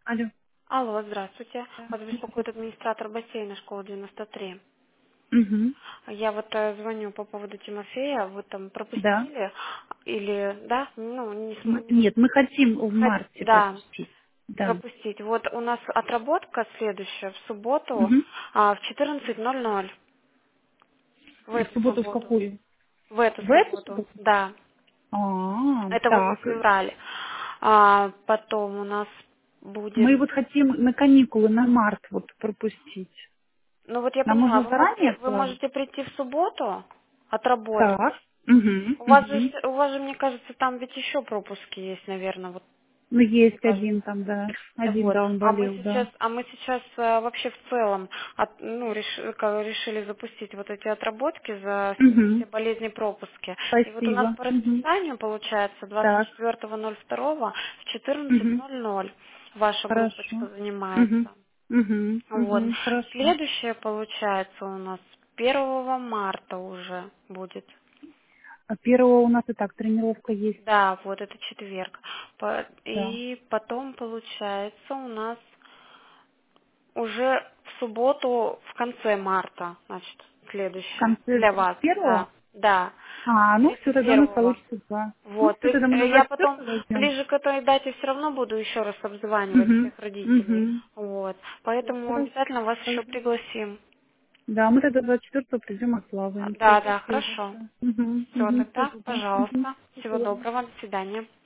Алло. Алло, здравствуйте. Да, Вас беспокоит здравствуйте. администратор бассейна школы 93. Угу. Я вот звоню по поводу Тимофея. Вы там Да. пропустили или да? Ну, Нет, мы хотим в марте да, пропустить. Да. пропустить. Вот у нас отработка следующая в субботу Угу. в 14:00. В В эту субботу в субботу. какую? В эту В эту субботу. субботу? Да. Это вот за Так. февраль. Потом у нас будет. Мы вот хотим на каникулы, на март вот пропустить. Ну вот я Нам поняла, нужно вы заранее можете, вы отправить? можете прийти в субботу отработать. Так. Угу. Угу. У вас же, мне кажется, там ведь еще пропуски есть, наверное, вот Ну, мне есть кажется. один там, да. Один, Вот. да, он болел, да. А мы сейчас вообще в целом решили запустить вот эти отработки за Угу. все болезни пропуски. И вот у нас Спасибо. по Угу. расписанию получается Так. 24.02 в Угу. 14:00 ваша Хорошо. группочка Угу. занимается. Угу. Вот. Угу. Хорошо. Следующее получается у нас 1 марта уже будет. А первого у нас и так тренировка есть. Да, вот это четверг. Да. И потом получается у нас уже в субботу в конце марта, значит, В следующее конце для вас, 31-го? да, да, Ну все, тогда у нас 31-го. получится два. Ну Вот, то все, есть тогда мы на я потом 24-го возьмем. ближе к этой дате все равно буду еще раз обзванивать Угу. всех родителей. Угу. Вот, Все, поэтому хорошо. обязательно вас еще Хорошо. пригласим. Да, мы тогда 24-го придем, отплаваем. Все, Да, да, спасибо хорошо. большое. Угу. Все, Угу. тогда, Спасибо. Угу. пожалуйста. Всего Спасибо. доброго, до свидания.